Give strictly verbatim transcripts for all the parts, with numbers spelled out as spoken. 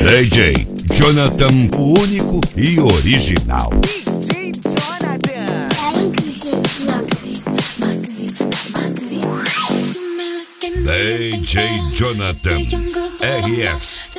D J Jonathan, o único e original. D J Jonathan. D J Jonathan R S.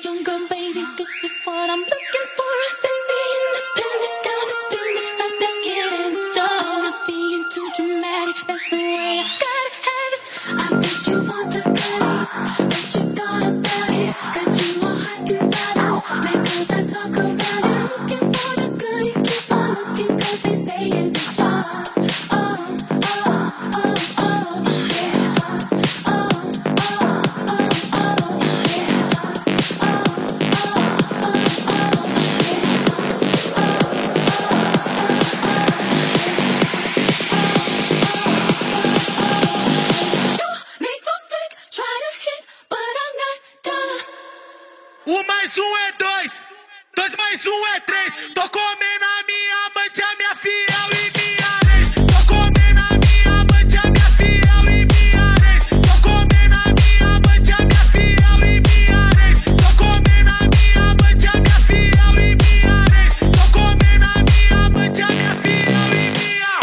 Um mais um é dois, dois mais um é três. Tô comendo a minha amante, a minha fiel e minha ex. Tô comendo a minha amante, a minha fiel e minha ex. Tô comendo a minha amante, a minha fiel e minha ex. Tô comendo a minha amante, a minha fiel e minha ex. Tô comendo a minha amante, a minha fiel e minha.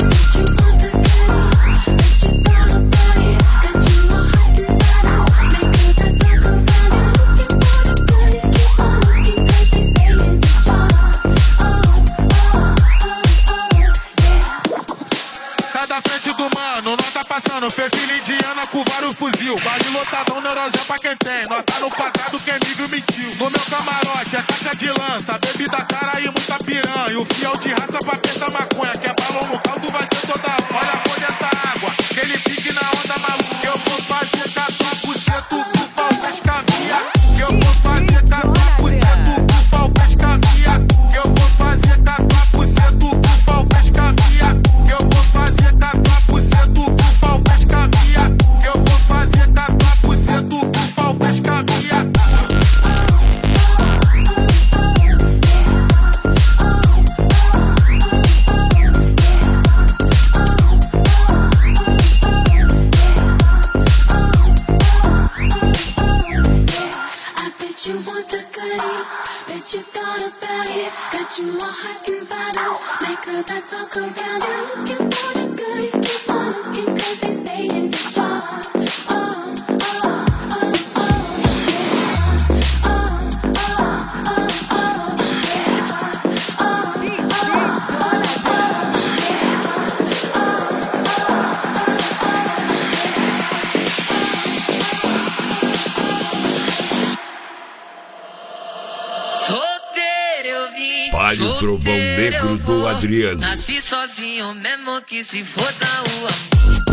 Da frente do mano, nota passando, perfil indiana com vários fuzil. Vale lotadão, neurosé pra quem tem. Nota no quadrado, quem nível mentiu. No meu camarote é caixa de lança, bebida cara e muita piranha. O fiel de raça pra apertar maconha, que é balão no caldo, vai ser toda hora. Olha a cor dessa água, que ele pique na onda maluca. Eu vou fazer quatro por cento do pau pescavia. Eu vou fazer quatro por cento do pau pescavia. Eu vou fazer quatro por cento do pau pescavia. Eu vou fazer quatro por cento do pau pescavia. Eu vou fazer quatro por cento do pau pescavia. You want the goodies, bet you thought about it. Got you all hot and bothered, like cause I talk around it. Looking for the goodies, keep on looking cause they stay in the jar. Oh, oh, oh, oh, yeah. Oh, oh, oh, oh, yeah. Oh, D J Jonathan. Solteiro eu vim, Palio Trovão Negro do Adriano. Nasci sozinho mesmo que se foda o amor.